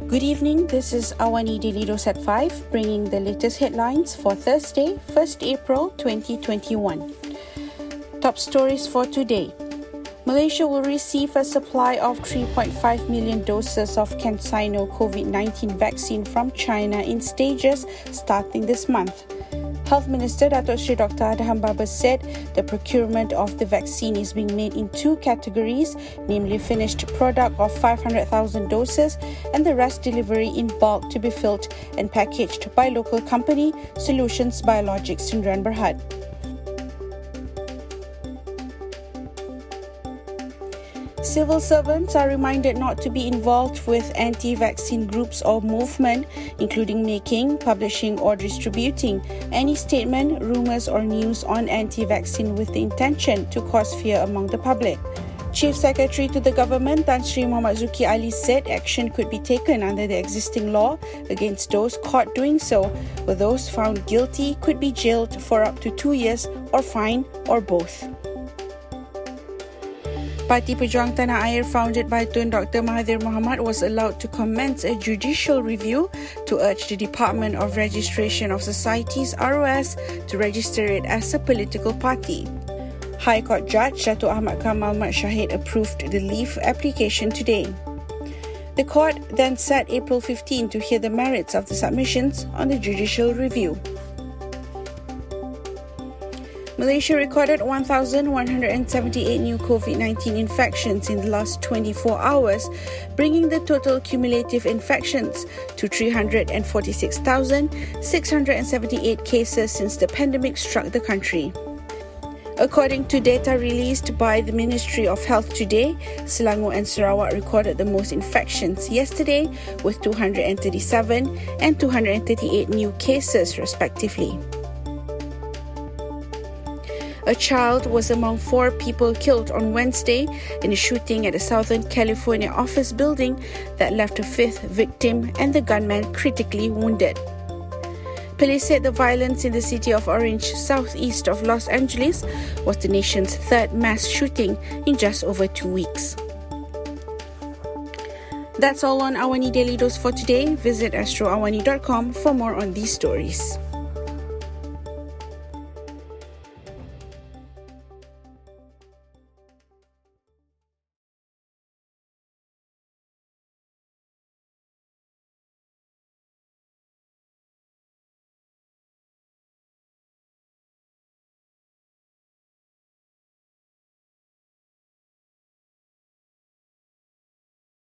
Good evening, this is Awani Daily Dose at 5, bringing the latest headlines for Thursday, 1st April 2021. Top stories for today. Malaysia will receive a supply of 3.5 million doses of CanSino COVID-19 vaccine from China in stages starting this month. Health Minister Datuk Seri Dr. Adham Baba said the procurement of the vaccine is being made in two categories, namely finished product of 500,000 doses and the rest delivery in bulk to be filled and packaged by local company Solutions Biologics Sdn Bhd. Civil servants are reminded not to be involved with anti-vaccine groups or movement, including making, publishing or distributing any statement, rumours or news on anti-vaccine with the intention to cause fear among the public. Chief Secretary to the Government Tan Sri Muhammad Zuki Ali said action could be taken under the existing law against those caught doing so, where those found guilty could be jailed for up to 2 years or fined or both. Parti Pejuang Tanah Air founded by Tun Dr. Mahathir Mohamad was allowed to commence a judicial review to urge the Department of Registration of Societies ROS to register it as a political party. High Court Judge Datuk Ahmad Kamal Mat Shahid approved the leave application today. The court then set April 15 to hear the merits of the submissions on the judicial review. Malaysia recorded 1,178 new COVID-19 infections in the last 24 hours, bringing the total cumulative infections to 346,678 cases since the pandemic struck the country. According to data released by the Ministry of Health today, Selangor and Sarawak recorded the most infections yesterday with 237 and 238 new cases respectively. A child was among 4 people killed on Wednesday in a shooting at a Southern California office building that left a 5th victim and the gunman critically wounded. Police said the violence in the city of Orange, southeast of Los Angeles, was the nation's 3rd mass shooting in just over 2 weeks. That's all on Awani Daily Dose for today. Visit astroawani.com for more on these stories.